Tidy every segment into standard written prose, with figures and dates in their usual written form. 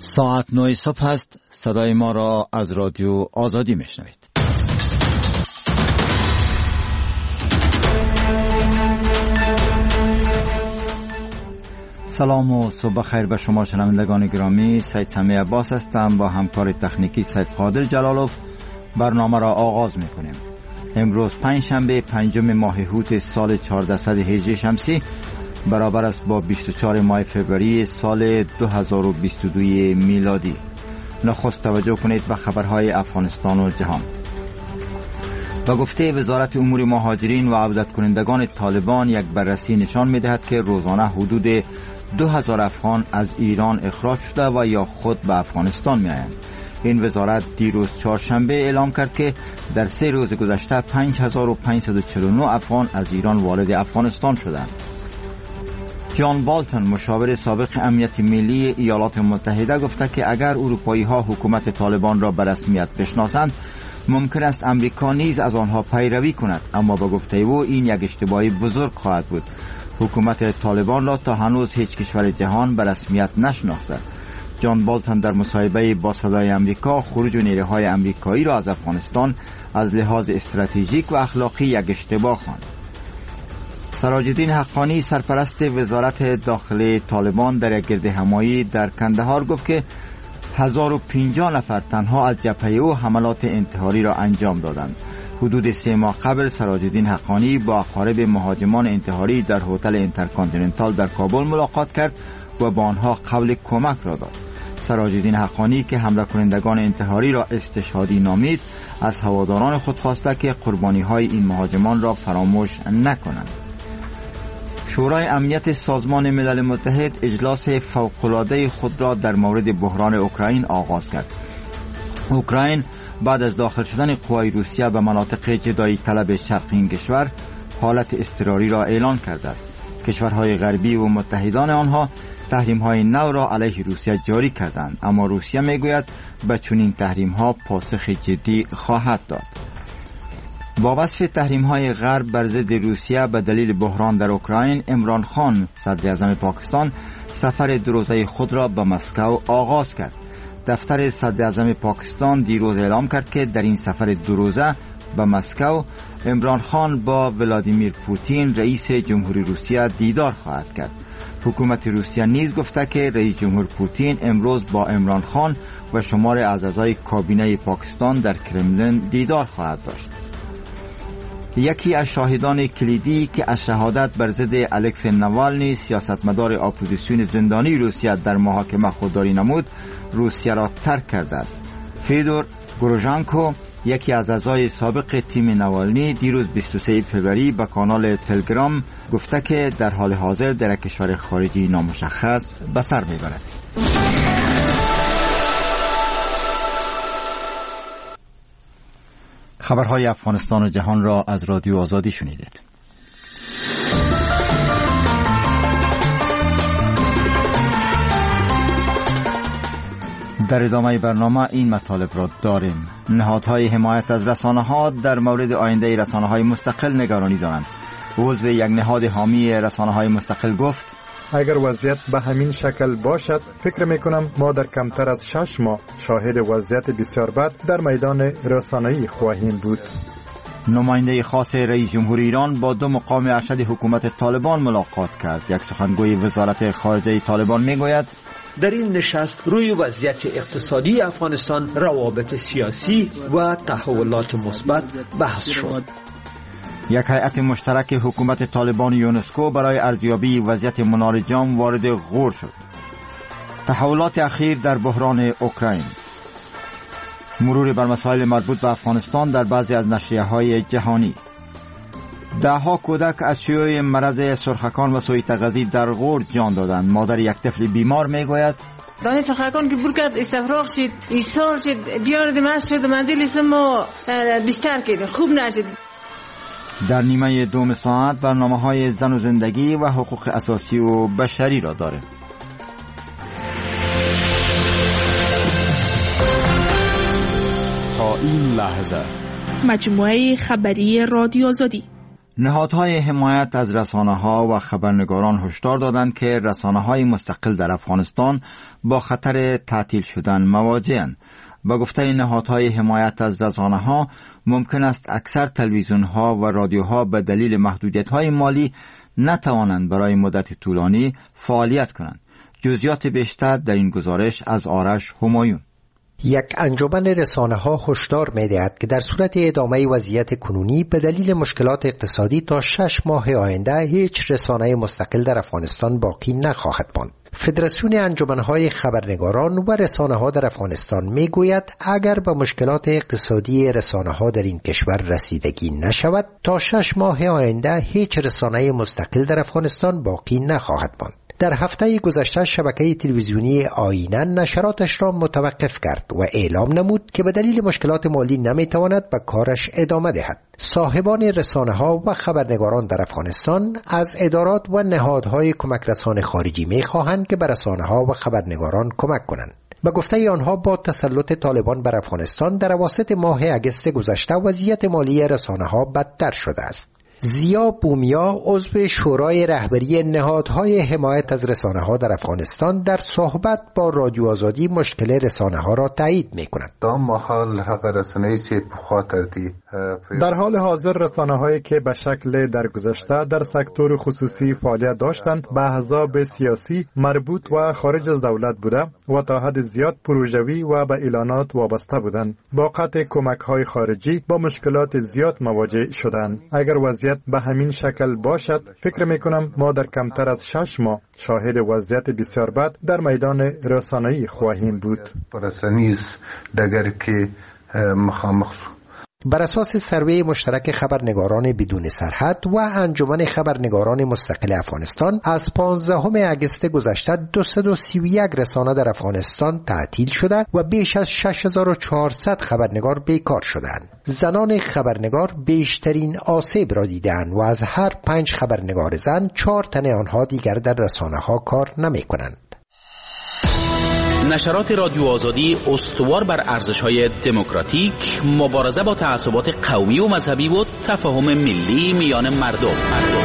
ساعت 9 صبح است. صدای ما را از رادیو آزادی میشنوید. سلام و صبح خیر به شما شنوندگان گرامی. سید سمی عباس هستم. با همکار تکنیکی سید قادر جلالوف برنامه را آغاز میکنیم. امروز پنجشنبه 5 ماه هوت سال 1418 شمسی برابر است با 24 ماه فوریه سال 2022 میلادی. نخست توجه کنید به خبرهای افغانستان و جهان. با گفته وزارت امور مهاجرین و عودت کنندگان طالبان، یک بررسی نشان می‌دهد که روزانه حدود 2000 افغان از ایران اخراج شده و یا خود به افغانستان می‌آیند. این وزارت دیروز چهارشنبه اعلام کرد که در 3 روز گذشته 5549 افغان از ایران وارد افغانستان شدند. جان بالتون، مشاور سابق امنیت ملی ایالات متحده، گفته که اگر اروپایی‌ها حکومت طالبان را به رسمیت بشناسند، ممکن است امریکا نیز از آنها پیروی کند، اما با گفته او این یک اشتباه بزرگ خواهد بود. حکومت طالبان را تا هنوز هیچ کشور جهان به رسمیت نشناخته. جان بالتون در مصاحبه با صدای امریکا خروج نیروهای امریکایی را از افغانستان از لحاظ استراتژیک و اخلاقی یک اشتباه خواند. سراج الدین حقانی، سرپرست وزارت داخلی طالبان، در یک گردهمایی در کندهار گفت که 1050 نفر تنها از جبهه او حملات انتحاری را انجام دادند. حدود 3 ماه قبل سراج الدین حقانی با اقارب مهاجمان انتحاری در هتل اینترکانتیننتال در کابل ملاقات کرد و با آنها قول کمک را داد. سراج الدین حقانی که حمله کنندگان انتحاری را استشهادی نامید، از هواداران خود خواسته که قربانی‌های این مهاجمان را فراموش نکنند. شورای امنیت سازمان ملل متحد اجلاس فوق‌العاده خود را در مورد بحران اوکراین آغاز کرد. اوکراین بعد از داخل شدن قوای روسیه به مناطق جدایی طلب شرقی این کشور، حالت اضطراری را اعلان کرده است. کشورهای غربی و متحدان آنها تحریم‌های نو را علیه روسیه جاری کردند، اما روسیه میگوید به چنین تحریم‌ها پاسخ جدی خواهد داد. با وصف تحریم‌های غرب بر ضد روسیه به دلیل بحران در اوکراین، عمران خان صدر اعظم پاکستان سفر 2 روزه خود را به مسکو آغاز کرد. دفتر صدر اعظم پاکستان دیروز اعلام کرد که در این سفر 2 روزه به مسکو عمران خان با ولادیمیر پوتین رئیس جمهوری روسیه دیدار خواهد کرد. حکومت روسیه نیز گفته که رئیس جمهور پوتین امروز با عمران خان و شمار از اعضای کابینه پاکستان در کرملین دیدار خواهد داشت. یکی از شاهدان کلیدی که از شهادت بر ضد الکسی نوالنی، سیاستمدار اپوزیسیون زندانی روسیه، در محاکمه خودداری نمود، روسیه را ترک کرده است. فیدور گروژانکو، یکی از اعضای سابق تیم نوالنی، دیروز 23 فوریه به کانال تلگرام گفته که در حال حاضر در کشور خارجی نامشخص به سر میبرد. خبرهای افغانستان و جهان را از رادیو آزادی شنیدید. در ادامه برنامه این مطالب را داریم. نهادهای حمایت از رسانه‌ها در مورد آینده رسانه‌های مستقل نگرانی دارند. عضو یک نهاد حامی رسانه‌های مستقل گفت: اگر وضعیت به همین شکل باشد، فکر میکنم ما در کمتر از 6 ماه شاهد وضعیت بسیار بد در میدان رسانه‌ای خواهیم بود. نماینده خاص رئیس جمهور ایران با 2 مقام ارشد حکومت طالبان ملاقات کرد. یک سخنگوی وزارت خارجه طالبان میگوید: در این نشست روی وضعیت اقتصادی افغانستان، روابط سیاسی و تحولات مثبت بحث شد. یک هیئت مشترک حکومت طالبان و یونسکو برای ارزیابی وضعیت منار جام وارد غور شد. تحولات اخیر در بحران اوکراین. مرور بر مسائل مربوط به افغانستان در بعضی از نشریه‌های جهانی. 10 کودک از شیوع مرض سرخکان و سویت غذی در غور جان دادند. مادر یک طفل بیمار میگوید: دانه سرخکان که بور کرد استفراغ شد، ایسال شد، بیارد مست شد و منزل اسم ما بستر کرد، خوب نشد. در نیمه 2 ساعت برنامه‌های زن و زندگی و حقوق اساسی و بشری را داره. تا این لحظه مجموعه خبری رادیو آزادی. نهادهای حمایت از رسانه‌ها و خبرنگاران هشدار دادند که رسانه‌های مستقل در افغانستان با خطر تعطیل شدن مواجه‌اند. با گفته نهادهای حمایت از رسانه‌ها ممکن است اکثر تلویزیون‌ها و رادیوها به دلیل محدودیت‌های مالی نتوانند برای مدت طولانی فعالیت کنند. جزئیات بیشتر در این گزارش از آرش همایون. یک انجمن رسانه‌ها هشدار می‌دهد که در صورت ادامه وضعیت کنونی به دلیل مشکلات اقتصادی تا 6 ماه آینده هیچ رسانه مستقل در افغانستان باقی نخواهد ماند. فدراسیون انجمن‌های خبرنگاران و رسانه‌ها در افغانستان می‌گوید اگر به مشکلات اقتصادی رسانه‌ها در این کشور رسیدگی نشود تا 6 ماه آینده هیچ رسانه مستقل در افغانستان باقی نخواهد ماند. در هفته گذشته شبکه تلویزیونی آینه نشراتش را متوقف کرد و اعلام نمود که به دلیل مشکلات مالی نمیتواند به کارش ادامه دهد. صاحبان رسانه‌ها و خبرنگاران در افغانستان از ادارات و نهادهای کمک رسان خارجی می‌خواهند که به رسانه‌ها و خبرنگاران کمک کنند. به گفته آنها با تسلط طالبان بر افغانستان در اواسط ماه اگست گذشته وضعیت مالی رسانه‌ها بدتر شده است. زیا بومیا عضو شورای رهبری نهادهای حمایت از رسانه‌ها در افغانستان در صحبت با رادیو آزادی مشکل رسانه‌ها را تایید می‌کند. در حال حاضر رسانه‌هایی که به شکل در گذشته در سکتور خصوصی فعالیت داشتند به احزاب سیاسی مربوط و خارج از دولت بوده و تا حد زیاد پروژوی و به اعلانات وابسته بودند. با قطع کمک‌های خارجی با مشکلات زیاد مواجه شدند. اگر وضعیت به همین شکل باشد فکر میکنم ما در کمتر از 6 ماه شاهد وضعیت بسیار بد در میدان رسانه‌ای خواهیم بود. بر اساس سروی مشترک خبرنگاران بدون سرحد و انجمن خبرنگاران مستقل افغانستان از 15 اگست گذشته 231 رسانه در افغانستان تعطیل شده و بیش از 6400 خبرنگار بیکار شدند. زنان خبرنگار بیشترین آسیب را دیدند و از هر 5 خبرنگار زن 4 تن آنها دیگر در رسانه ها کار نمی کنند. نشرات رادیو آزادی استوار بر ارزش‌های دموکراتیک، مبارزه با تعصبات قومی و مذهبی و تفاهم ملی میان مردم.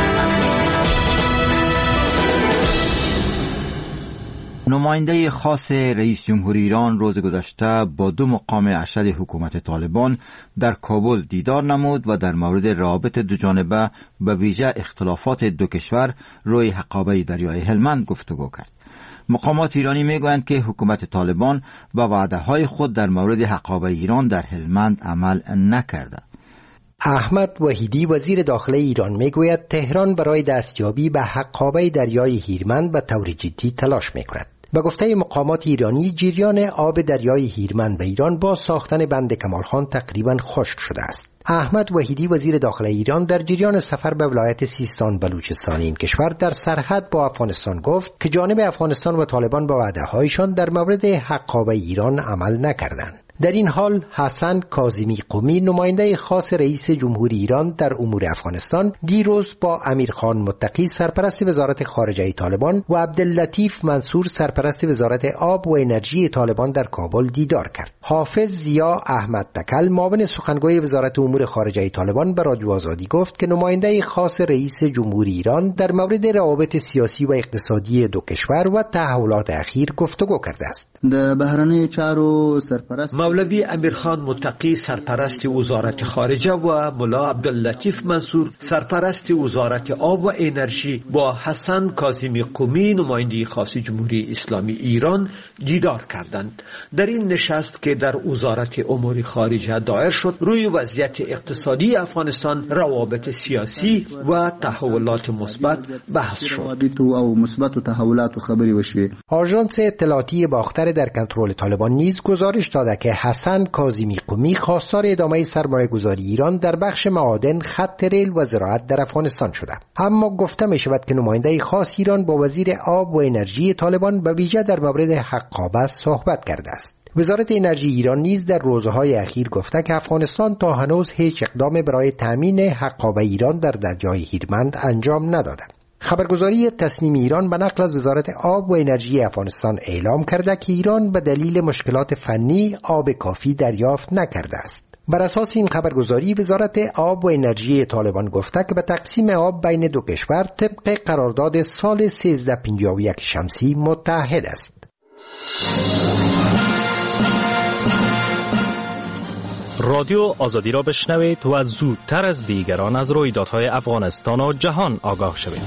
نماینده خاص رئیس جمهوری ایران روز گذشته با 2 مقام ارشد حکومت طالبان در کابل دیدار نمود و در مورد روابط دوجانبه به ویژه اختلافات دو کشور روی حقابه دریای هلمند گفتگو کرد. مقامات ایرانی میگویند که حکومت طالبان با وعده‌های خود در مورد حقابه ایران در هلمند عمل نکرده. احمد وحیدی وزیر داخله ایران میگوید تهران برای دستیابی به حقابه دریای هیرمند به طور جدی تلاش میکند. به گفته مقامات ایرانی جریان آب دریای هیرمند به ایران با ساختن بند کمالخان تقریبا خشک شده است. احمد وحیدی وزیر داخله ایران در جریان سفر به ولایت سیستان بلوچستان این کشور در سرحد با افغانستان گفت که جانب افغانستان و طالبان با وعده‌هایشان در مورد حقابه ایران عمل نکردند. در این حال حسن کاظمی قمی نماینده خاص رئیس جمهوری ایران در امور افغانستان دیروز با امیرخان متقی سرپرست وزارت خارجه طالبان و عبداللطیف منصور سرپرست وزارت آب و انرژی طالبان در کابل دیدار کرد. حافظ زیا احمد تکل معاون سخنگوی وزارت امور خارجه طالبان به رادیو آزادی گفت که نماینده خاص رئیس جمهوری ایران در مورد روابط سیاسی و اقتصادی دو کشور و تحولات اخیر گفتگو کرده است. د بهرنی چارو سرپرست مولوی امیرخان متقی سرپرست وزارت خارجه و ملا عبداللطیف منصور سرپرست وزارت آب و انرژی با حسن کاظمی قمی نماینده خاص جمهوری اسلامی ایران دیدار کردند. در این نشست که در وزارت امور خارجه دایر شد روی وضعیت اقتصادی افغانستان، روابط سیاسی و تحولات مثبت بحث شد. آژانس اطلاعاتی باختر در کنترل طالبان نیز گزارش داده که حسن کاظمی قمی خواستار ادامه سرمایه‌گذاری ایران در بخش معادن، خط ریل و زراعت در افغانستان شده. اما گفته می شود که نماینده خاص ایران با وزیر آب و انرژی طالبان به ویژه در مورد حقابه صحبت کرده است. وزارت انرژی ایران نیز در روزهای اخیر گفته که افغانستان تا هنوز هیچ اقدام برای تامین حقابه ایران در دریای هیرمند انجام نداده. خبرگزاری تسنیم ایران به نقل از وزارت آب و انرژی افغانستان اعلام کرده که ایران به دلیل مشکلات فنی آب کافی دریافت نکرده است. بر اساس این خبرگزاری، وزارت آب و انرژی طالبان گفته که به تقسیم آب بین دو کشور طبق قرارداد سال 1351 شمسی متعهد است. رادیو آزادی را بشنوید و زودتر از دیگران از رویدادهای افغانستان و جهان آگاه شوید.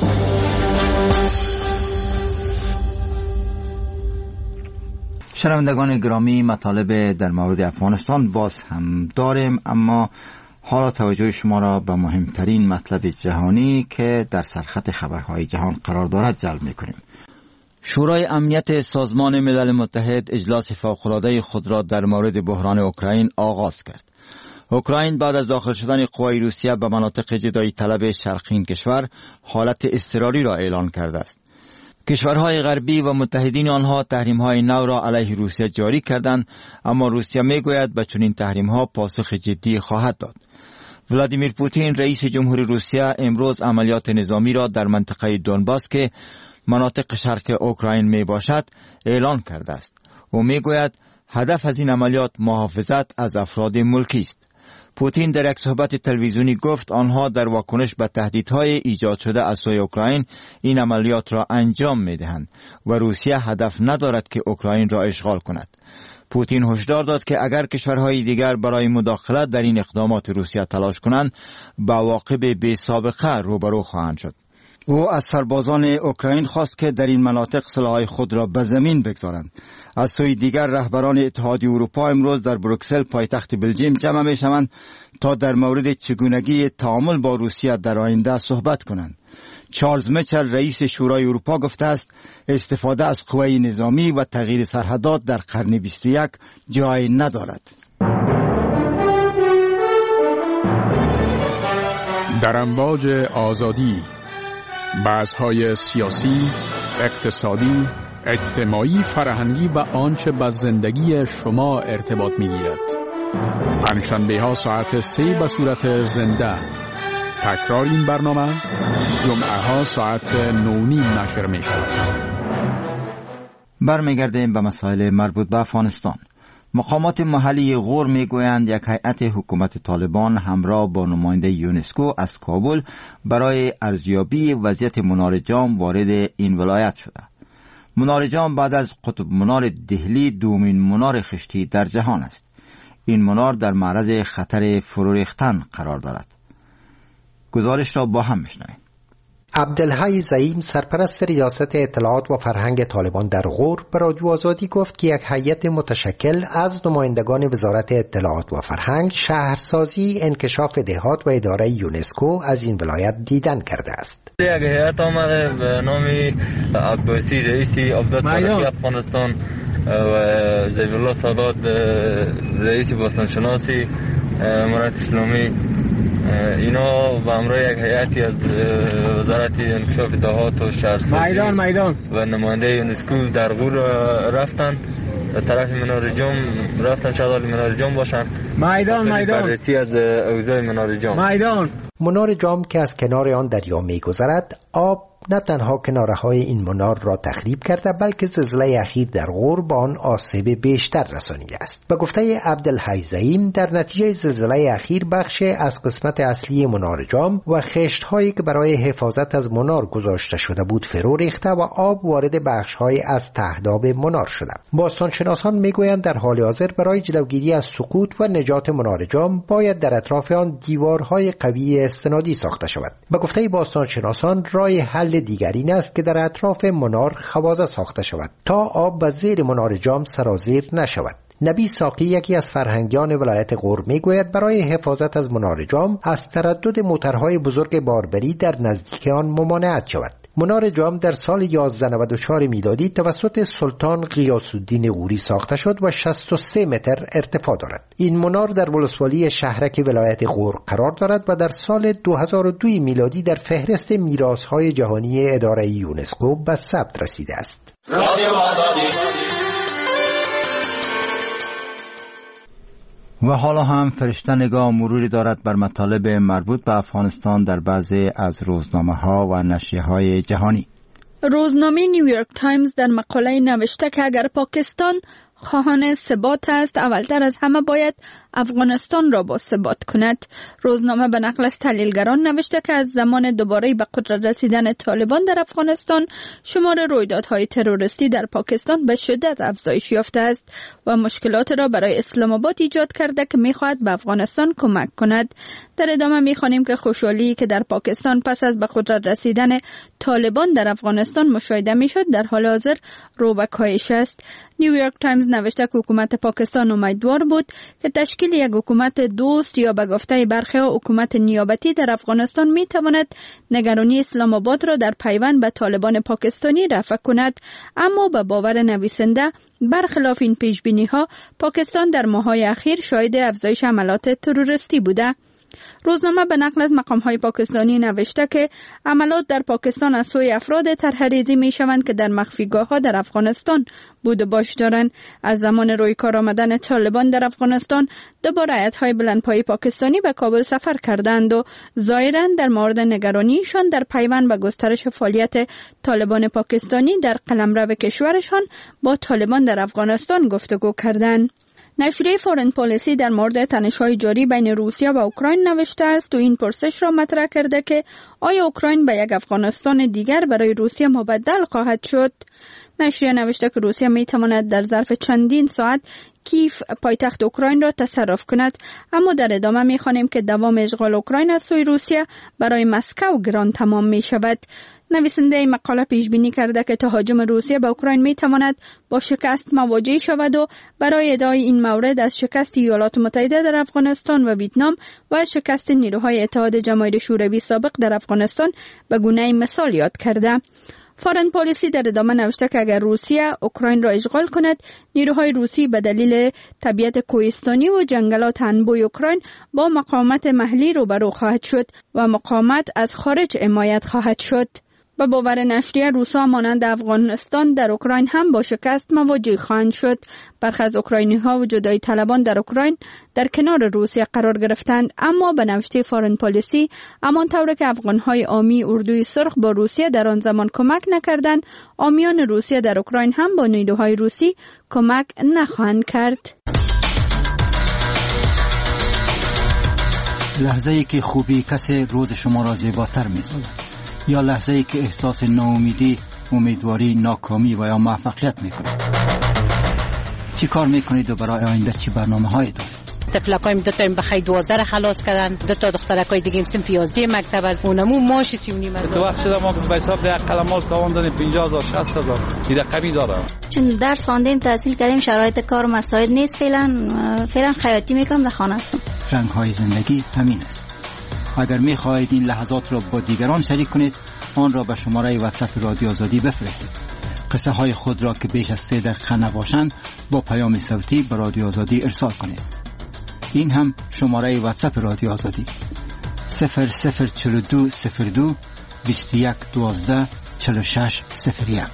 شنوندگان گرامی، مطالب در مورد افغانستان باز هم داریم، اما حالا توجه شما را به مهمترین مطلب جهانی که در سرخط خبرهای جهان قرار دارد جلب می‌کنیم. شورای امنیت سازمان ملل متحد اجلاس فوق‌العاده خود را در مورد بحران اوکراین آغاز کرد. اوکراین بعد از داخل شدن قوای روسیه به مناطق جدایی طلب شرقی این کشور حالت اضطراری را اعلان کرده است. کشورهای غربی و متحدین آنها تحریم‌های نو را علیه روسیه جاری کردند، اما روسیه میگوید به چنین تحریم‌ها پاسخ جدی خواهد داد. ولادیمیر پوتین رئیس جمهور روسیه امروز عملیات نظامی را در منطقه دونباس که مناطق شرق اوکراین می باشد اعلان کرده است. او می گوید هدف از این عملیات محافظت از افراد ملکی است. پوتین در یک صحبت تلویزیونی گفت آنها در واکنش به تهدیدهای ایجاد شده از سوی اوکراین این عملیات را انجام می دهند و روسیه هدف ندارد که اوکراین را اشغال کند. پوتین هشدار داد که اگر کشورهای دیگر برای مداخله در این اقدامات روسیه تلاش کنند با عواقب بی سابقه روبرو خواهند شد. او از سربازان اوکراین خواست که در این مناطق سلاح خود را به زمین بگذارند. از سوی دیگر رهبران اتحادیه اروپا امروز در بروکسل پایتخت بلژیم جمع می شوند تا در مورد چگونگی تعامل با روسیه در آینده صحبت کنند. چارلز میچل رئیس شورای اروپا گفته است استفاده از قوای نظامی و تغییر سرحدات در قرن 21 جای ندارد. در امواج آزادی، بحث‌های سیاسی، اقتصادی، اجتماعی، فرهنگی و آنچه به زندگی شما ارتباط می‌گیرد. پنجشنبه‌ها ساعت 3 به صورت زنده. تکرار این برنامه جمعه‌ها ساعت 9:30 نشر می‌شود. برمیگردیم به مسائل مربوط به افغانستان. مقامات محلی غور میگویند یک هیئت حکومت طالبان همراه با نماینده یونسکو از کابل برای ارزیابی وضعیت منار جام وارد این ولایت شده. منار جام بعد از قطب منار دهلی دومین منار خشتی در جهان است. این منار در معرض خطر فرو ریختن قرار دارد. گزارش را با هم میشنویم. عبدالحی زعیم سرپرست ریاست اطلاعات و فرهنگ طالبان در غور به رادیو آزادی گفت که یک هیئت متشکل از نمایندگان وزارت اطلاعات و فرهنگ، شهرسازی، انکشاف دهات و اداره یونسکو از این ولایت دیدن کرده است. یک هیئت آمده به نام عباسی رئیس عبدت ترقی افغانستان و ضیف الله سادات رئیس باستانشناسی امارت اسلامی، اینا به همراه یک هیئتی از وزارت انکشاف دهات و شهرسازی و نماینده یونسکو در غور رفتن به طرف منار جام رفتن، شغال منار جام باشن بررسی از اوضاع منار جام. منار جام که از کنار آن دریا می‌گذرد، آب نه تنها کناره‌های این منار را تخریب کرده بلکه زلزله اخیر در غور با آن آسیب بیشتر رسانیده است. به گفته عبدالحی زعیم، در نتیجه زلزله اخیر بخش از قسمت اصلی منار جام و خشت‌هایی که برای حفاظت از منار گذاشته شده بود فرو ریخته و آب وارد بخش‌های از تهداب منار شده. باستانشناسان میگویند در حال حاضر برای جلوگیری از سقوط و نجات منار جام باید در اطراف آن دیوارهای قوی استنادی ساخته شود. به گفته باستانشناسان راه حل دیگر این است که در اطراف منار خوازه ساخته شود تا آب و زیر منار جام سرازیر نشود. نبی ساقی یکی از فرهنگیان ولایت غور میگوید برای حفاظت از منار جام از تردد موترهای بزرگ باربری در نزدیک آن ممانعت شود. منار جام در سال 1194 میلادی توسط سلطان غیاث الدین غوری ساخته شد و 63 متر ارتفاع دارد. این منار در ولسوالی شهرک ولایت غور قرار دارد و در سال 2002 میلادی در فهرست میراث‌های جهانی اداره یونسکو به ثبت رسیده است. و حالا هم فرشته نگاه مروری دارد بر مطالب مربوط به افغانستان در بعضی از روزنامه‌ها و نشریه‌های جهانی. روزنامه نیویورک تایمز در مقاله نوشته که اگر پاکستان خواهان ثبات است، اولتر از همه باید افغانستان را با ثبات کند. روزنامه به نقل از تحلیلگران نوشته که از زمان دوباره به قدرت رسیدن طالبان در افغانستان شمار رویدادهای تروریستی در پاکستان به شدت افزایش یافته است و مشکلات را برای اسلام آباد ایجاد کرده که می‌خواهد به افغانستان کمک کند. در ادامه می‌خوانیم که خوشحالی که در پاکستان پس از به قدرت رسیدن طالبان در افغانستان مشاهده می‌شد در حال حاضر رو به کاهش است. نیویورک تایمز نوشته که حکومت پاکستان امیدوار بود که تشکیل یک حکومت دوست یا به گفته برخی‌ها حکومت نیابتی در افغانستان می‌تواند نگرانی اسلام آباد را در پیوند به طالبان پاکستانی رفع کند، اما به باور نویسنده برخلاف این پیش‌بینی‌ها پاکستان در ماه‌های اخیر شاهد افزایش حملات تروریستی بوده. روزنامه به نقل از مقام‌های پاکستانی نوشته که عملات در پاکستان از سوی افراد طرح‌ریزی می‌شوند که در مخفیگاه‌ها در افغانستان بود و باش دارند. از زمان روی کار آمدن طالبان در افغانستان دوباره هیئت‌های بلندپایه پاکستانی به کابل سفر کردند و ظاهراً در مورد نگرانیشان در پیوند به گسترش فعالیت طالبان پاکستانی در قلمرو کشورشان با طالبان در افغانستان گفتگو کردند. نشریه فورن پالیسی در مورد تنش‌های جاری بین روسیه و اوکراین نوشته است و این پرسش را مطرح کرده که آیا اوکراین به یک افغانستان دیگر برای روسیه مبدل خواهد شد؟ نشریه نوشته که روسیه می‌تواند در ظرف چندین ساعت کیف پایتخت اوکراین را تصرف کند، اما در ادامه می‌خوانیم که دوام اشغال اوکراین از سوی روسیه برای مسکو گران تمام می‌شود. نویسنده این مقاله پیش بینی کرده که تهاجم روسیه به اوکراین می‌تواند با شکست مواجه شود و برای ادعای این مورد از شکست ایالات متحده در افغانستان و ویتنام و شکست نیروهای اتحاد جماهیر شوروی سابق در افغانستان به گونه مثال یاد کرده. فورن پالیسی در ادامه نوشته که اگر روسیه اوکراین را اشغال کند، نیروهای روسی به دلیل طبیعت کوهستانی و جنگلات انبوی اوکراین با مقاومت محلی روبرو خواهد شد و مقاومت از خارج حمایت خواهد شد. به باور نشریه روسا مانند افغانستان در اوکراین هم با شکست مواجه خواهند شد. برخی از اوکراینی‌ها و جدایی طلبان در اوکراین در کنار روسیه قرار گرفتند، اما به نوشته فورن پالیسی همانطور که افغان‌های عامی اردوی سرخ با روسیه در آن زمان کمک نکردند، عامیان روسیه در اوکراین هم با نیروهای روسی کمک نخواهند کرد. لحظه‌ای که خوبی کسی روز شما را زیباتر می‌سازد، یا لحظه‌ای که احساس ناامیدی، امیدواری، ناکامی و یا موفقیت می‌کنید. چی کار می‌کنید و برای آینده چی برنامه‌هایی دارید؟ طفلکایم دو تا بخای 12 خلاص کردن، دو تا دخترکای دیگه هم سن پیازی مکتب از اونمو ماش 39 هزار. تو وقت شده ما به حساب ده قلمال تاوان دادیم 50000 60000 این رقمی داره. چون درس خواندیم تحصیل کردیم شرایط کار مساعد نیست، فعلا خیاطی می‌کنم در خانه هستم. رنگ‌های زندگی همین است. اگر می‌خواهید این لحظات را با دیگران شریک کنید، آن را به شماره واتساپ رادیو آزادی بفرستید. قصه های خود را که بیش از 3 دقیقه نباشند با پیام صوتی به رادیو آزادی ارسال کنید. این هم شماره واتساپ رادیو آزادی 004202 21 12 46 01.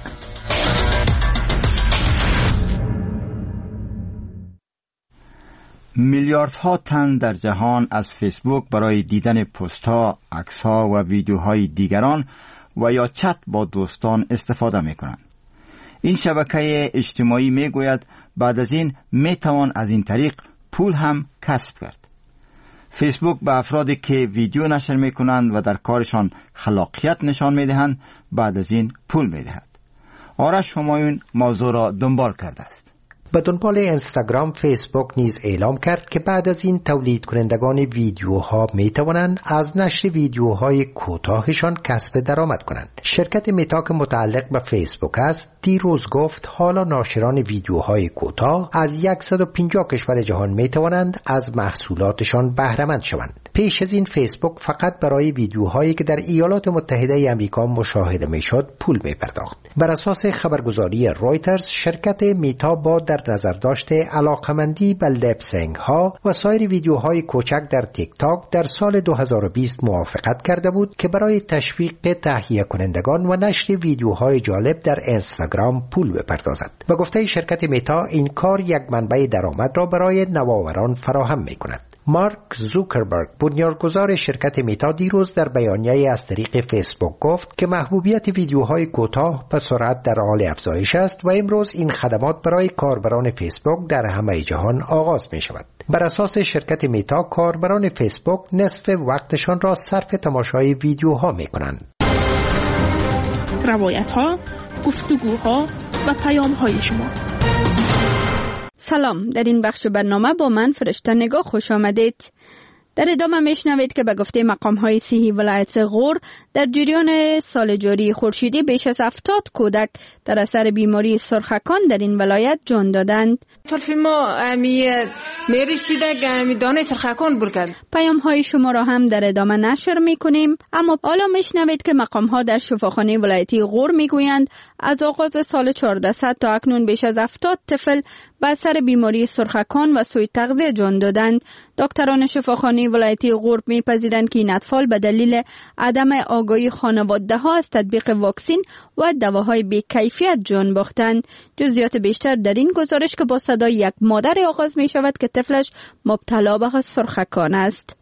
میلیاردها تن در جهان از فیسبوک برای دیدن پست‌ها، عکس‌ها و ویدیوهای دیگران و یا چت با دوستان استفاده می‌کنند. این شبکه اجتماعی می‌گوید بعد از این می‌توان از این طریق پول هم کسب کرد. فیسبوک به افرادی که ویدیو نشر می‌کنند و در کارشان خلاقیت نشان می‌دهند بعد از این پول می‌دهد. آرش همایون موضوع را دنبال کرده است. به دنبال اینستاگرام، فیسبوک نیز اعلام کرد که بعد از این تولید کنندگان ویدیوها می توانند از نشر ویدیوهای کوتاهشان کسب درآمد کنند. شرکت متا که متعلق به فیسبوک است دیروز گفت حالا ناشران ویدیوهای کوتاه از 150 کشور جهان می توانند از محصولاتشان بهره مند شوند. پیش از این فیسبوک فقط برای ویدیوهایی که در ایالات متحده آمریکا مشاهده میشد پول می پرداخت. بر اساس خبرگزاری رویترز، شرکت متا با در نظر داشته علاقمندی به لپسینگ ها و سایر ویدیوهای کوچک در تیک تاک در سال 2020 موافقت کرده بود که برای تشویق تهیه کنندگان و نشر ویدیوهای جالب در اینستاگرام پول بپردازد. به گفته شرکت متا این کار یک منبع درآمد را برای نوآوران فراهم می کند. مارک زوکربرگ بنیانگذار شرکت متا دیروز در بیانیه‌ای از طریق فیسبوک گفت که محبوبیت ویدیوهای کوتاه به سرعت در حال افزایش است و امروز این خدمات برای کاربران فیسبوک در همه جهان آغاز می شود. بر اساس شرکت متا کاربران فیسبوک نصف وقتشان را صرف تماشای ویدیوها می کنند. روایت‌ها، گفتگوها و پیام‌های شما. سلام، در این بخش برنامه با من فرشته نگاه خوش آمدید. در ادامه میشنوید که به گفته مقام‌های صحی ولایت غور در جریان سال جاری خورشیدی بیش از 70 کودک در اثر بیماری سرخکان در این ولایت جان دادند. طرف ما میری شیده دانه سرخکان برکن. پیام‌های شما را هم در ادامه نشر می‌کنیم، اما حالا میشنوید که مقام‌ها در شفاخانه ولایتی غور میگویند از آغاز سال 1400 تا اکنون بیش از 70 طفل به اثر بیماری سرخکان و سوء تغذیه جان دادند. دکتران شفاخانه ولایتی غور میپذیرند که این اطفال به دلیل عدم آگاهی خانواده‌ها از تطبیق واکسن و دواهای بی‌کیفیت جان باختند. جزئیات بیشتر در این گزارش که با صدای یک مادر آغاز می شود که طفلش مبتلا به سرخکان است.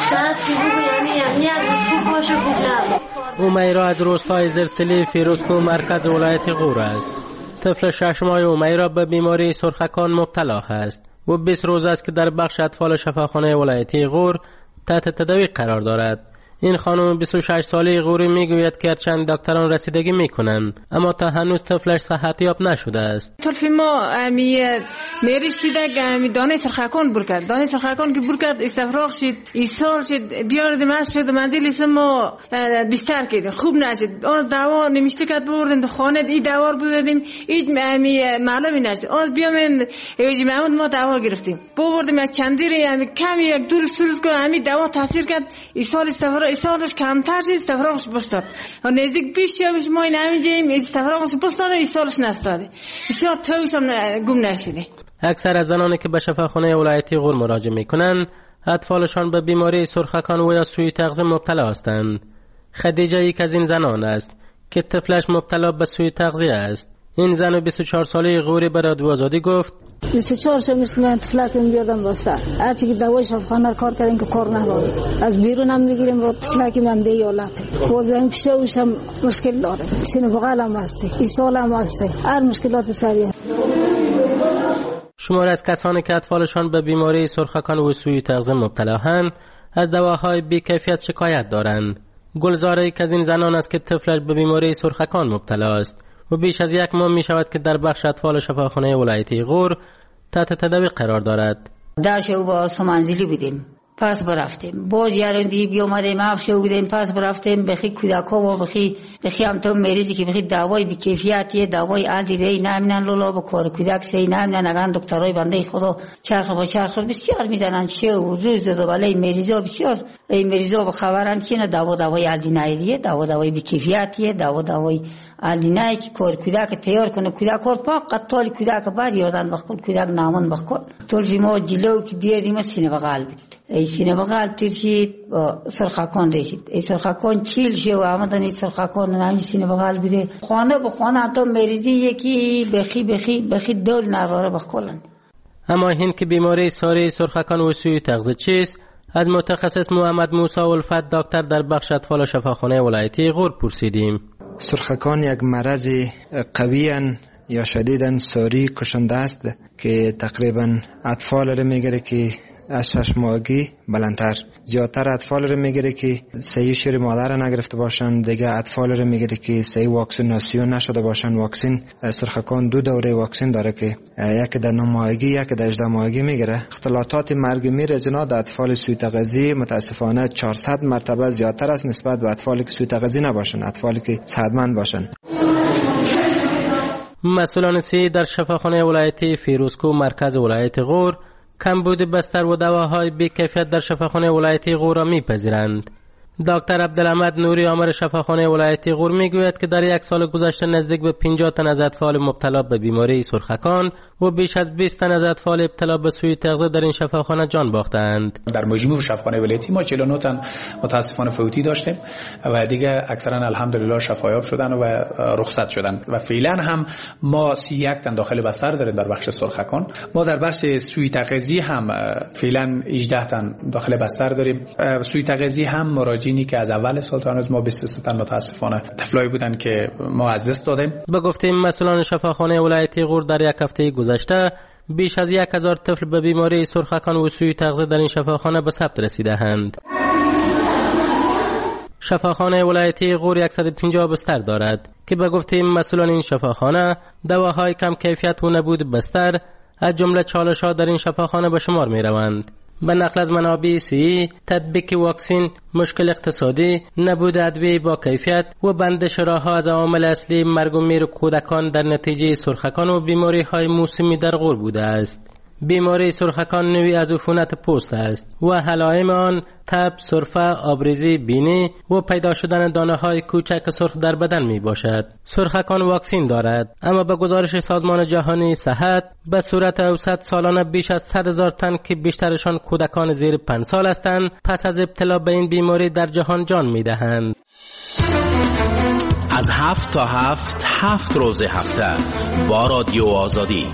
امیرا از روستای زرتلی فیروزکو مرکز ولایت غور است. طفل 6 ماه امیرا به بیماری سرخکان مبتلا است و 20 روز است که در بخش اطفال شفاخانه ولایتی غور تحت تداوی قرار دارد. این خانم 26 ساله غوری میگوید که چند دکتران رسیدگی میکنند اما تا هنوز طفلش صحتیاب نشده است. طرف ما میری شیده دانه سرخکان برکرد. دانه سرخکان که برکرد استفراغ شد، ایسال شد، بیارد ماش شد، منزل اسم ما بستر کردیم، خوب نشد. آن دوا نمیشته کرد بردیم تو خانه ای دوا بردیم، هیچ معلومی نشد. آن بیامن ایجی محمود ما دوا گرفتیم. بردیم از چندیری کمی یک دور سوز که همین دوا تاثیر کرد. ایسال ایسالش کمتر شد، استفراغش بستاد. و نزدیک 20 روز ما این همینجاییم استفراغش بستاد و ایسالش نستاده. ایسال تویش هم گم نشده. اکثر از زنانی که به شفاخانه ولایتی غور مراجعه میکنند اطفالشان به بیماری سرخکان و یا سوء تغذیه مبتلا هستند. خدیجه یک از این زنان است که طفلش مبتلا به سوء تغذیه است. این زن 24 ساله غوری به رادیو آزادی گفت 24 شمش من طفلکم بیادم واسه هرچی که دوای شفاخانه کار کردیم که کار نهایی از بیرون هم میگیریم رو طفلکم هم دیالته واسه پیشش هم مشکل داره سینه بغل هم هسته این سال هم هسته هر مشکلات سریع. شمار از کسانی که اطفالشان به بیماری سرخکان و سوء تغذیه مبتلا هستند از دواهای بی‌کیفیت شکایت دارند. گلزاره یک از این زنان است که طفلش به بیماری سرخکان مبتلا است و بیش از 1 ماه می شود که در بخش اطفال شفاخانه ولایتی غور تحت تداوی قرار دارد. در شو با سمنزلی بودیم، پس برفتیم باز یاران دیگه بیامدیم افشو بودیم، پس برفتیم بخی کودکا و بخی هم تو مریضی که بخی دوای بی‌کیفیتیه دوای عادی ری نمیدن لولا با کار کودک سی نمیدن اگر دکترای بنده خدا چرخ با چرخ بسیار میزنن شو روز دو بالای مریضا بسیار این مریضا به خبرن که نه دوای عادی نه دوای بی‌کیفیتیه دوای عادی نه که کار کودک تیار کنه کودک کار پاک قطال کودک بر یاردن بخول کودک نامون بخول طول ما جلو که بیاردیم سینه بغل بود ای سینه بغل ترشید با سرخکان رسید ای سرخکان چیل شو آمدن ای سرخکان نمی سینه بغل بوده خانه به خانه تا مریضی یکی بخی دول نظاره بخولن. اما این که بیماری ساری سرخکان و سوء تغذیه چیست از متخصص محمد موسی الفت دکتر در بخش اطفال شفاخانه ولایتی غور پرسیدیم. سرخکان یک مرض قویاً یا شدیداً ساری کشنده است که تقریباً اطفال را میگیره که از 6 ماهگی بلندتر زیادتر اطفال رو میگیره که صحیح شیر مادر رو نگرفته باشن دیگه اطفال رو میگیره که صحیح واکسیناسیون نشده باشن. واکسن سرخکان 2 دوره واکسن داره که یکی در 9 ماهگی یکی در 18 ماهگی میگیره. اختلالات مرگ میر از اینا در اطفال سوء تغذیه متاسفانه 400 مرتبه زیادتر است نسبت به اطفالی که سوء تغذیه نباشن اطفالی که صحتمند باشن. مسئولان صحی در شفاخانه ولایتی فیروزکو مرکز ولایت غور کمبود بستر و دواهای بی‌کیفیت در شفاخانه ولایتی غور را می‌پذیرند. دکتر عبدالحمد نوری آمر شفاخانه ولایتی غور میگوید که در یک سال گذشته نزدیک به 50 تن از اطفال مبتلا به بیماری سرخکان و بیش از 20 تن از اطفال ابتلا به سوی تغذیه در این شفاخانه جان باختند. در مجموع شفاخانه ولایتی ما 49 تن متاسفانه فوتی داشتیم و دیگه اکثرا الحمدلله شفایاب شدن و رخصت شدن و فعلا هم ما 31 تن داخل بستر داریم در بخش سرخکان. ما در بخش سوی تغذیه هم فعلا 18 تن داخل بستر داریم. سوی تغذیه هم مراجعینی که از اول سال تا هنوز ما 23 تن متاسفانه طفلایی بودن که ما از دست دادیم. به گفته مسئولان شفاخانه ولایتی غور در یک هفته گذشته بیش از 1000 طفل به بیماری سرخکان و سوی تغذیه در این شفاخانه به ثبت رسیده‌اند. شفاخانه ولایتی غور 150 بستر دارد که به گفته مسئولان این شفاخانه دواهای کم کیفیت و نبود بستر از جمله چالش‌ها در این شفاخانه به شمار می‌روند. به نقل از منابع سی تطبیق واکسین، مشکل اقتصادی، نبود ادویه با کیفیت و بندش راه‌ها از عوامل اصلی مرگ و میر کودکان در نتیجه سرخکان و بیماری‌های موسمی در غور بوده است. بیماری سرخکان نوعی از عفونت پوست است و علائم آن تب، سرفه، آبریزی بینی و پیدا شدن دانه‌های کوچک سرخ در بدن می باشد. سرخکان واکسین دارد، اما به گزارش سازمان جهانی صحت به صورت اوسط سالانه بیش از 100,000 تن که بیشترشان کودکان زیر 5 سال هستند پس از ابتلا به این بیماری در جهان جان می دهند. از 7 تا 7 روز هفته با رادیو آزادی.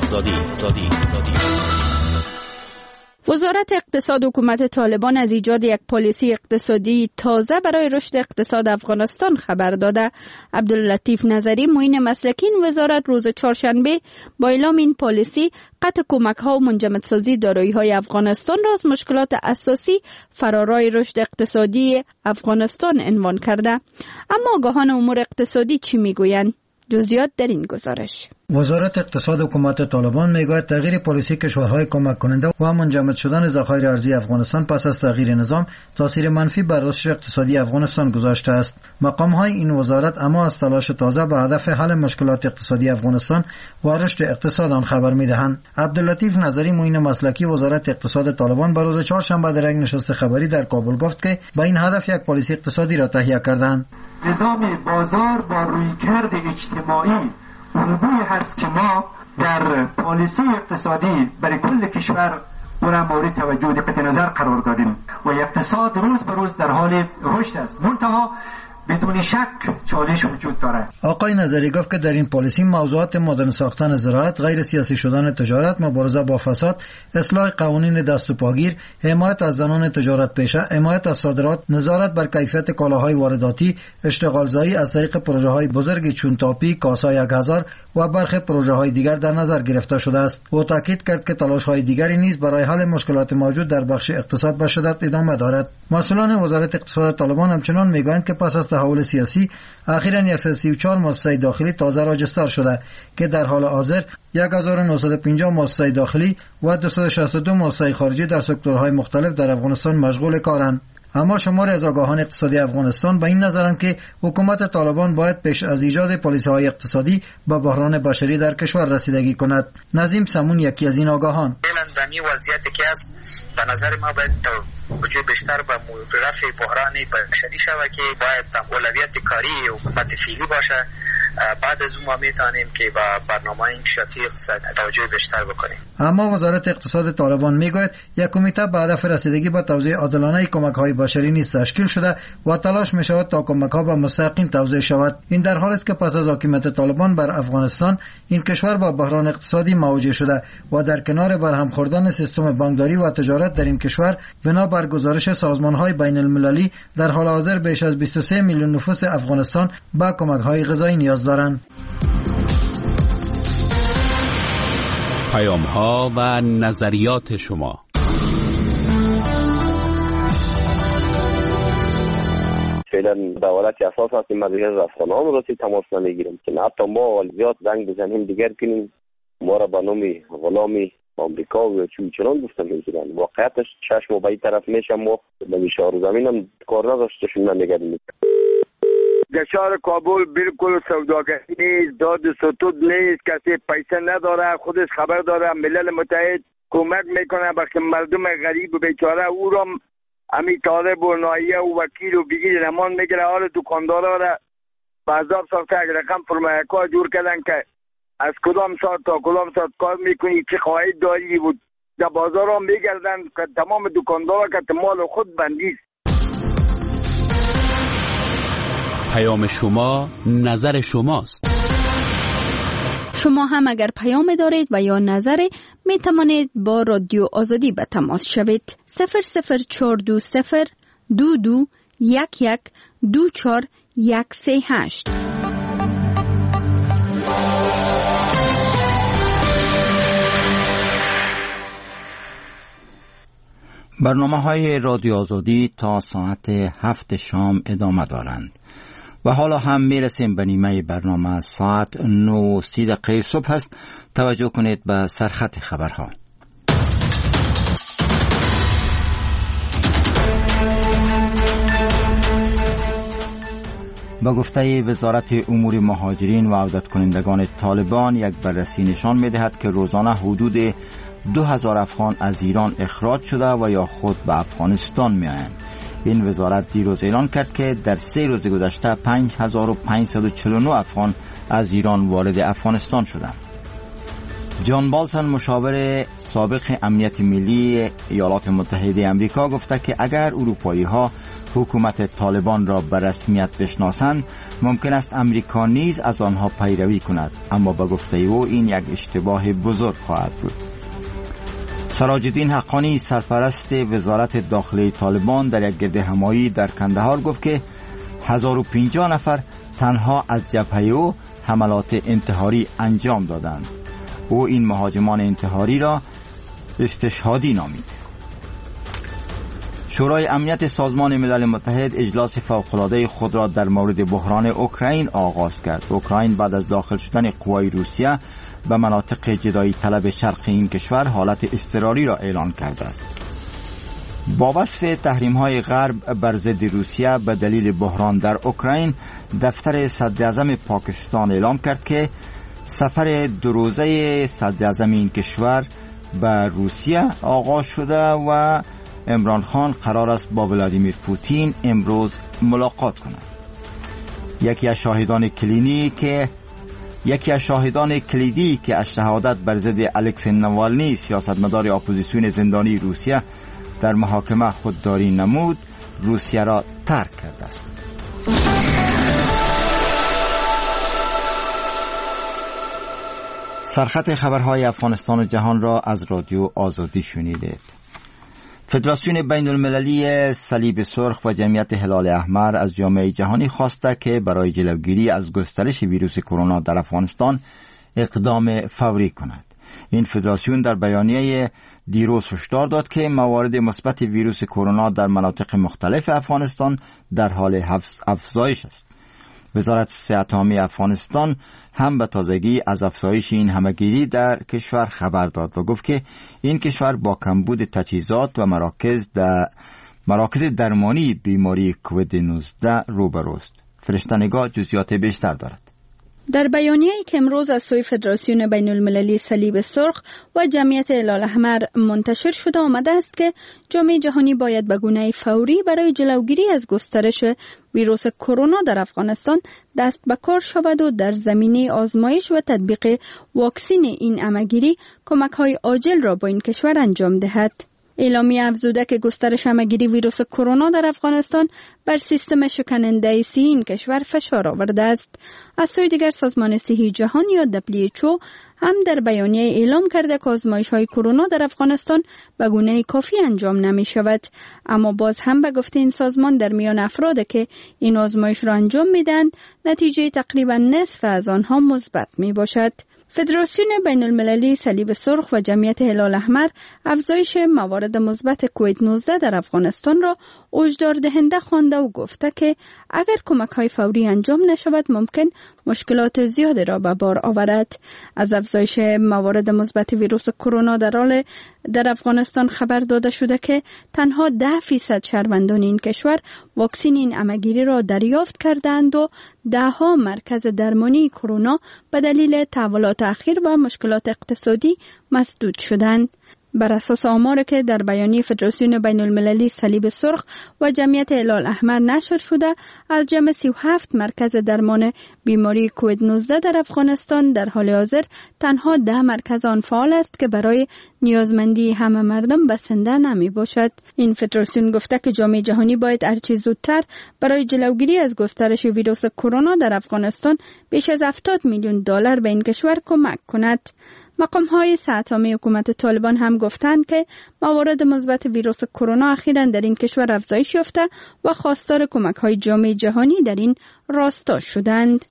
وزارت اقتصاد حکومت طالبان از ایجاد یک پالیسی اقتصادی تازه برای رشد اقتصاد افغانستان خبر داده. عبداللطیف نظری معین مسلکی این وزارت روز چهارشنبه با اعلام این پالیسی قطع کمک‌ها و منجمدسازی دارایی‌های افغانستان را از مشکلات اساسی فرارای رشد اقتصادی افغانستان عنوان کرده. اما آگاهان امور اقتصادی چی میگویند؟ جزئیات در این گزارش. وزارت اقتصاد حکومت طالبان میگوید تغییر پالیسی کشورهای کمک کننده و منجمد شدن ذخایر ارزی افغانستان پس از تغییر نظام تاثیر منفی بر رشد اقتصادی افغانستان گذاشته است. مقام‌های این وزارت اما از تلاش تازه به هدف حل مشکلات اقتصادی افغانستان و رشد اقتصاد آن خبر میدهند. عبداللطیف نظری معین مسلکی وزارت اقتصاد طالبان بر روز چهارشنبه در یک نشست خبری در کابل گفت که با این هدف یک پالیسی اقتصادی را تهیه کردند. نظام بازار با رویکرد اجتماعی الگویی هست که ما در پالیسی اقتصادی برای کل کشور برای مورد توجه و دقت نظر قرار دادیم و اقتصاد روز به روز در حال رشد است. منتها بدون شک چالش وجود داره. آقای نظری گفت که در این پالیسی موضوعات مدرن ساختن زراعت، غیر سیاسی شدن تجارت، مبارزه با فساد، اصلاح قوانین دست و پاگیر، حمایت از زنان تجارت پیشه، حمایت از صادرات، نظارت بر کیفیت کالاهای وارداتی، اشتغالزایی از طریق پروژه‌های بزرگی چون تاپی، کاسا 1000 و برخی پروژه‌های دیگر در نظر گرفته شده است. او تاکید کرد که تلاش‌های دیگری نیز برای حل مشکلات موجود در بخش اقتصاد به شدت ادامه دارد. مسئولان وزارت اقتصاد طالبان همچنان میگویند که پس از تحول سیاسی اخیراً 134 مؤسسه داخلی تازه راجستر شده که در حال حاضر 1950 مؤسسه داخلی و 262 مؤسسه خارجی در سکتورهای مختلف در افغانستان مشغول کارند. اما شماری از آگاهان اقتصادی افغانستان به این نظرند که حکومت طالبان باید پیش از ایجاد پالیسی‌های اقتصادی به بحران بشری در کشور رسیدگی کند. نظیم سمون یکی از این آگاهان. در این وضعیتی که است به نظر ما باید توجه بیشتر به رفع بحران بشری شود که باید اولویت کاری حکومت فعلی باشه. بعد از اون ما میتونیم که با برنامه انکشافی اقتصاد توجه بیشتر بکنیم. اما وزارت اقتصاد طالبان میگوید یک کمیته به هدف رسیدگی به توزیع عادلانه کمک‌های بشری نیز تشکیل شده و تلاش می‌شود تا کمک‌ها به مستحقین توزیع شود. این در حالی است که پس از حاکمیت طالبان بر افغانستان این کشور با بحران اقتصادی مواجه شده و در کنار برهم خوردن سیستم بانکداری و تجارت در این کشور بنا بر گزارش سازمان‌های بین‌المللی در حال حاضر بیش از 23 میلیون نفوس افغانستان به کمک‌های غذایی نیاز دارند. پیام‌ها و نظریات شما. فعلا دولت اساس هستیم مدیریت رسانه‌ها رو رسید تماس نمیگیریم که حتی ما زیاد زنگ بزنیم دیگر کنیم ما را به نام غلامی آمریکا و چون گفتن میگیرن. واقعیتش چشم به این طرف میشم ما به شهر زمینم کار نداشتشون نمیگردیم. گشار کابل بالکل سوداگری نیست، داد ستود نیست، کسی پیسه نداره، خودش خبر داره. ملل متحد کمک میکنه به مردم غریب و بیچاره او را امی طالب و نایه و وکیل و بگیر نمان میگیره، حال دکاندارا را به عذاب ساخته. اگر رقم فرمایکا جور کردن که از کدام ساعت تا کدام ساعت کار میکنی، چه قواعد داری بود، در بازار هم میگردن که تمام دکاندارا که مال خود بندیست. پیام شما نظر شماست. شما هم اگر پیام دارید و یا نظری می توانید با رادیو آزادی به تماس شوید. 00420 22 11 24 138. برنامه‌های رادیو آزادی تا ساعت 7 شام ادامه دارند و حالا هم میرسیم به نیمه برنامه. ساعت 9:30 صبح است. توجه کنید به سرخط خبرها. با گفته وزارت امور مهاجرین و عودت کنندگان طالبان، یک بررسی نشان می‌دهد که روزانه حدود 2000 افغان از ایران اخراج شده و یا خود به افغانستان می‌آیند. این وزارت دیروز اعلان کرد که در 3 روز گذشته 5549 افغان از ایران وارد افغانستان شدند. جان بالتون، مشاور سابق امنیت ملی ایالات متحده آمریکا، گفته که اگر اروپایی‌ها حکومت طالبان را به رسمیت بشناسند، ممکن است امریکا نیز از آنها پیروی کند، اما به گفته او این یک اشتباه بزرگ خواهد بود. سراج الدین حقانی، سرپرست وزارت داخلی طالبان، در یک گردهمایی در کندهار گفت که 1050 نفر تنها از جبهه او حملات انتحاری انجام دادند. او این مهاجمان انتحاری را استشهادی نامید. شورای امنیت سازمان ملل متحد اجلاس فوق‌العاده خود را در مورد بحران اوکراین آغاز کرد. اوکراین بعد از داخل شدن قوای روسیه به مناطق جدایی طلب شرقی این کشور حالت اضطراری را اعلان کرده است. با وصف تحریم‌های غرب بر ضد روسیه به دلیل بحران در اوکراین، دفتر صدراعظم پاکستان اعلام کرد که سفر 2 روزه صدراعظم این کشور به روسیه آغاز شده و عمران خان قرار است با ولادیمیر پوتین امروز ملاقات کند. یکی از شاهدان کلیدی که از شهادت بر ضد الکسی نوالنی، سیاستمدار اپوزیسیون زندانی روسیه، در محاکمه خودداری نمود، روسیه را ترک کرده است. سرخط خبرهای افغانستان و جهان را از رادیو آزادی شنیدید. فدراسیون بین المللی صلیب سرخ و جمعیت هلال احمر از جامعه جهانی خواسته که برای جلوگیری از گسترش ویروس کرونا در افغانستان اقدام فوری کند. این فدراسیون در بیانیه دیروز هشدار داد که موارد مثبت ویروس کرونا در مناطق مختلف افغانستان در حال افزایش است. وزارت صحت عامه افغانستان هم به تازگی از افزایش این همه‌گیری در کشور خبر داد و گفت که این کشور با کمبود تجهیزات و مراکز درمانی بیماری کووید 19 روبروست. فرشته نگاه جزئیات بیشتر دارد. در بیانیه‌ای که امروز از سوی فدراسیون بین المللی صلیب سرخ و جمعیت هلال احمر منتشر شده آمده است که جامعه جهانی باید به گونه فوری برای جلوگیری از گسترش ویروس کرونا در افغانستان دست به کار شود و در زمینه آزمایش و تطبیق واکسین این همه‌گیری کمک‌های عاجل را با این کشور انجام دهد. اعلامیه افزوده که گسترش همه‌گیری ویروس کرونا در افغانستان بر سیستم شکننده سی این کشور فشار آورده است. از سوی دیگر سازمان صحی جهانی یا WHO هم در بیانیه اعلام کرده که آزمایش‌های کرونا در افغانستان به گونه کافی انجام نمی شود، اما باز هم به گفته این سازمان در میان افراد که این آزمایش را انجام میدن نتیجه تقریبا نصف از آنها مثبت می باشد. فدراسیون بین المللی صلیب سرخ و جمعیت هلال احمر افزایش موارد مثبت کووید 19 در افغانستان را هشدار دهنده خوانده و گفته که اگر کمک‌های فوری انجام نشود ممکن مشکلات زیادی را به بار آورد. از افزایش موارد مثبت ویروس کرونا در افغانستان خبر داده شده که تنها 10% شهروندان این کشور واکسن این همه‌گیری را دریافت کردند و 10 مرکز درمانی کرونا به دلیل تحولات اخیر و مشکلات اقتصادی مسدود شدند. بر اساس آماری که در بیانیه فدراسیون بین المللی صلیب سرخ و جمعیت هلال احمر نشر شده، از جمع 37 مرکز درمان بیماری کووید 19 در افغانستان در حال حاضر تنها 10 مرکز آن فعال است که برای نیازمندی همه مردم بسنده نمی باشد. این فدراسیون گفته که جامعه جهانی باید هرچه زودتر برای جلوگیری از گسترش ویروس کرونا در افغانستان بیش از 70 میلیون دلار به این کشور کمک کند. مقام‌های سه‌عامه حکومت طالبان هم گفتند که موارد مثبت ویروس کرونا اخیراً در این کشور افزایش یافته و خواستار کمک‌های جامعه جهانی در این راستا شدند.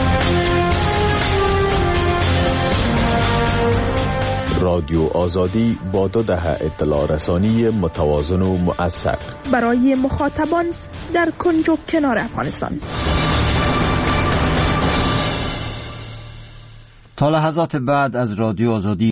رادیو آزادی با 2 دهه اطلاع رسانی متوازن و مؤثر برای مخاطبان در کنج و کنار افغانستان. تا لحظات بعد از رادیو آزادی